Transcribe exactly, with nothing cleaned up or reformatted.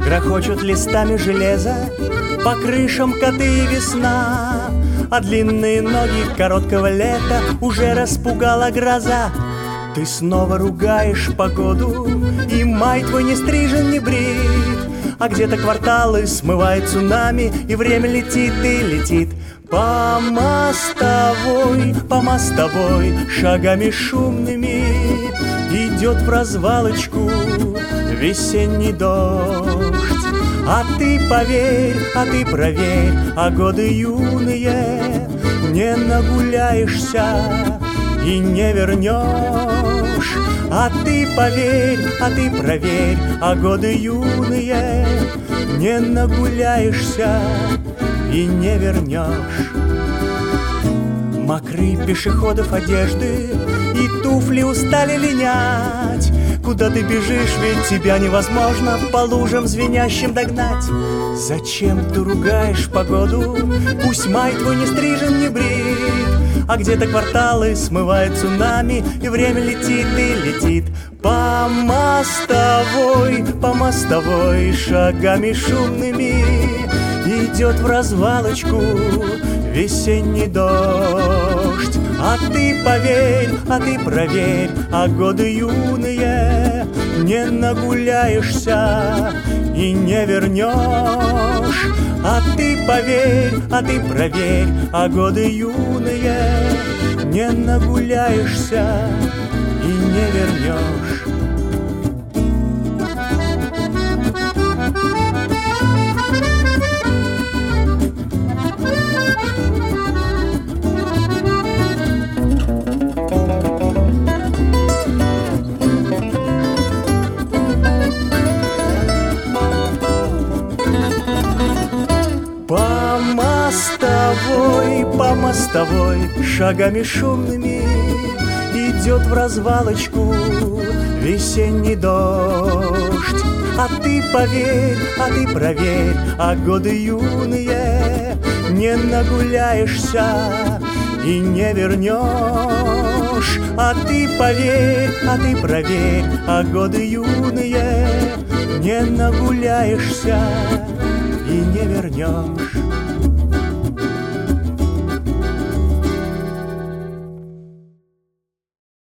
Грохочут листами железа по крышам коты и весна, а длинные ноги короткого лета уже распугала гроза. Ты снова ругаешь погоду, и май твой не стрижен, не брит, а где-то кварталы смывает цунами, и время летит и летит. По мостовой, по мостовой, шагами шумными идет в развалочку весенний дождь. А ты поверь, а ты проверь, а годы юные не нагуляешься и не вернешь. А ты поверь, а ты проверь, а годы юные не нагуляешься и не вернешь. Мокры пешеходов одежды, и туфли устали линять. Куда ты бежишь, ведь тебя невозможно по лужам звенящим догнать. Зачем ты ругаешь погоду? Пусть май твой не стрижен, не брит, а где-то кварталы смывает цунами, и время летит и летит. По мостовой, по мостовой, шагами шумными идет в развалочку весенний дождь. А ты поверь, а ты проверь, а годы юные не нагуляешься и не вернешь. А ты поверь, а ты проверь, а годы юные не нагуляешься и не вернешь. По мостовой, по мостовой, шагами шумными идет в развалочку весенний дождь. А ты поверь, а ты проверь, а годы юные не нагуляешься и не вернешь. А ты поверь, а ты проверь, а годы юные не нагуляешься и не вернешь.